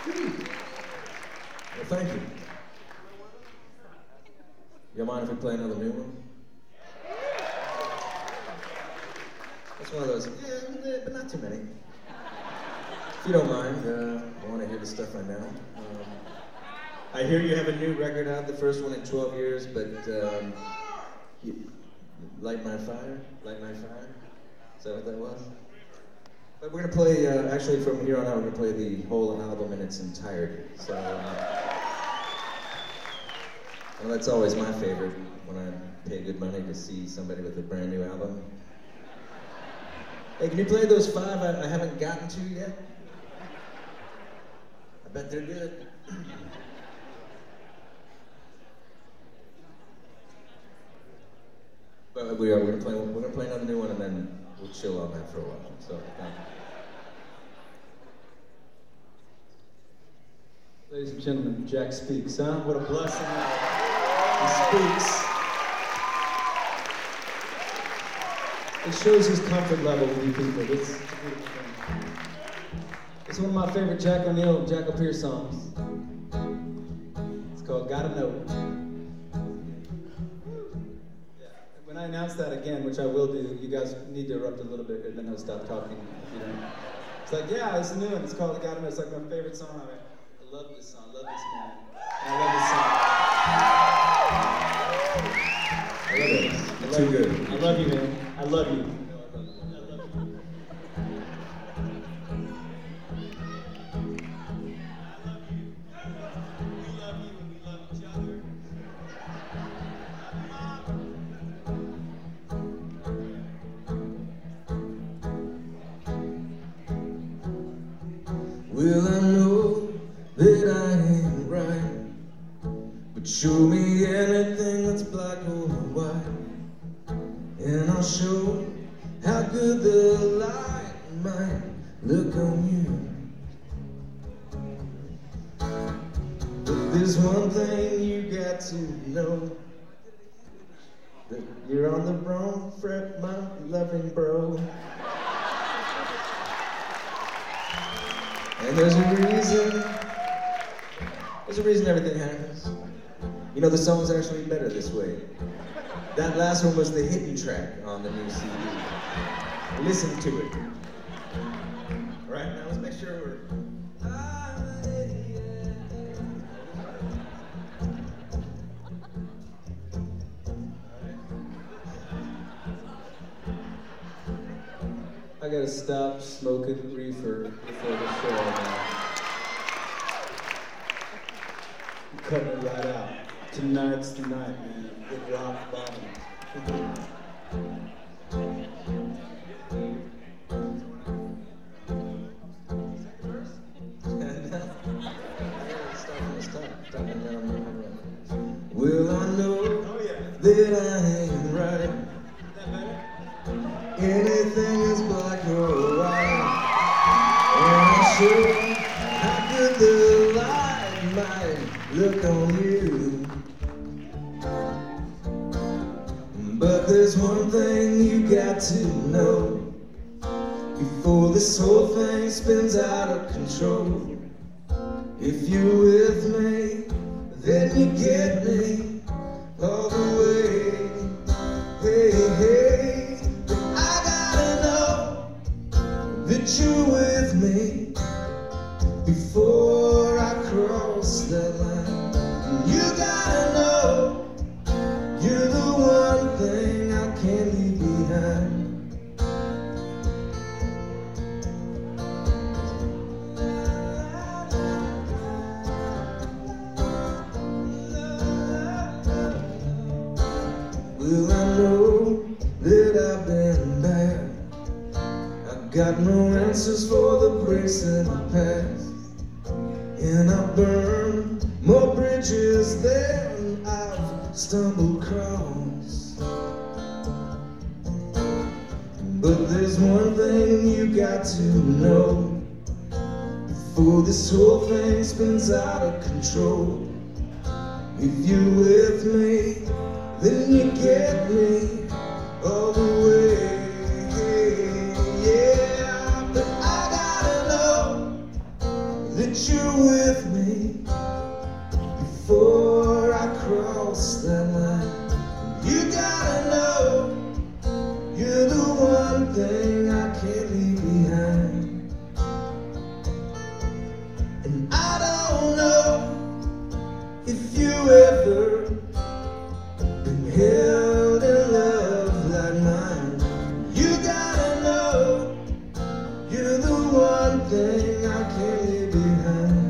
Well, thank you. You mind if we play another new one? It's one of those, yeah, but not too many. If you don't mind, I want to hear the stuff I know. I hear you have a new record out, the first one in 12 years, but Light My Fire? Light My Fire? Is that what that was? But we're going to play, actually from here on out, we're going to play the whole album in its entirety. So, well, that's always my favorite, when I pay good money to see somebody with a brand new album. Hey, can you play those 5 I haven't gotten to yet? I bet they're good. But we're gonna play another new one, and then we'll chill on that for a while. So, thank you. Ladies and gentlemen, Jack Speaks, huh? What a blessing. He speaks. It shows his comfort level with you people. It's a beautiful thing. It's one of my favorite Jack O'Neill, Jack O'Pear songs. It's called Gotta Know. When I announce that again, which I will do, you guys need to erupt a little bit, and then I'll stop talking if you don't. It's like, yeah, it's a new one. It's called Gotta Know. It's like my favorite song. I love this song. I love this man. And I love this song. I love it. It's too good. I love you, man. I love you. Well, I know that I ain't right, but show me anything that's black or white, and I'll show how good the light might look on you. But there's one thing you got to know, that you're on the wrong fret, my loving bro. And there's a reason everything happens. You know, the song's actually better this way. That last one was the hidden track on the new CD. Listen to it. All right, now let's make sure we're... I gotta stop smoking reefer before the show now. I'm cutting it right out. Tonight's the night, man. Good rock bottom. Well, I know that I ain't right. Anything is black or white, and I'm sure how good the light might look on you. But there's one thing you got to know, before this whole thing spins out of control. If you're with me, then you get me all the way. Hey, hey. That you're with me before I cross that line. You gotta know you're the one thing I can't leave behind. Well, I know that I've been bad. Got no answers for the breaks in my past, and I burned more bridges than I've stumbled across. But there's one thing you got to know, before this whole thing spins out of control. If you're with me, then you get me all the way. Yeah, but I gotta know that you're with me. just like mine. You gotta know, you're the one thing I can't leave behind. And I don't know if you ever been held in love like mine. You gotta know, you're the one thing I can't leave behind.